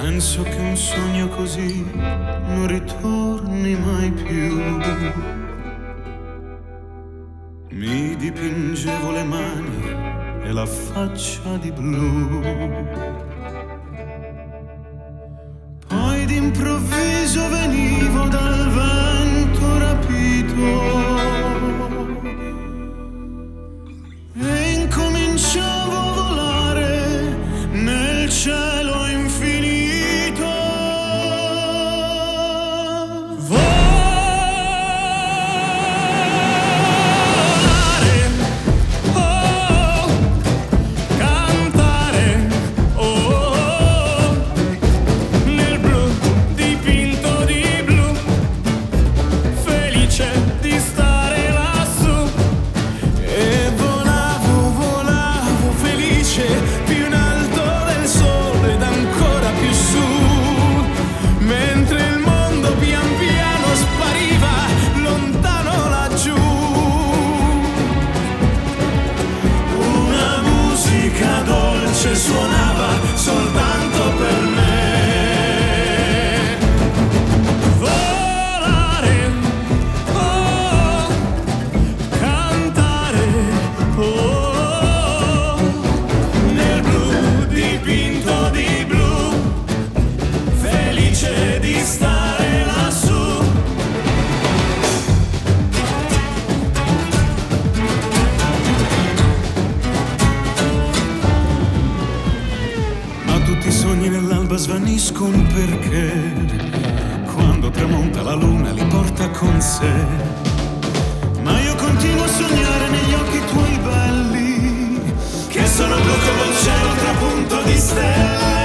Penso che un sogno così non ritorni mai più. Mi dipingevo le mani e la faccia di blu. Poi d'improvviso venivo dal vento rapito e incominciavo a volare nel cielo infinito. Volare, oh, cantare, oh, nel blu dipinto di blu, felice di stare lassù. E volavo, volavo felice, più in alto del sole ed ancora più su, mentre il mondo pian piano spariva lontano laggiù. Una musica dolce suonava soltanto per me. Volare, oh, cantare, oh, nel blu dipinto di blu, felice di stare lassù. Ma tutti i sogni nell'alba svaniscono perché quando tramonta la luna li porta con sé. Ma io continuo a sognare negli occhi tuoi belli, che sono blu come un cielo trapunto di stelle.